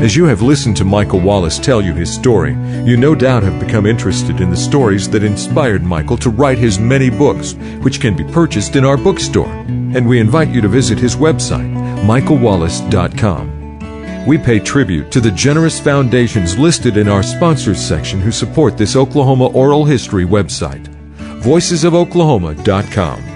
As you have listened to Michael Wallace tell you his story, you no doubt have become interested in the stories that inspired Michael to write his many books, which can be purchased in our bookstore. And we invite you to visit his website, michaelwallace.com. We pay tribute to the generous foundations listed in our sponsors section who support this Oklahoma oral history website. VoicesofOklahoma.com.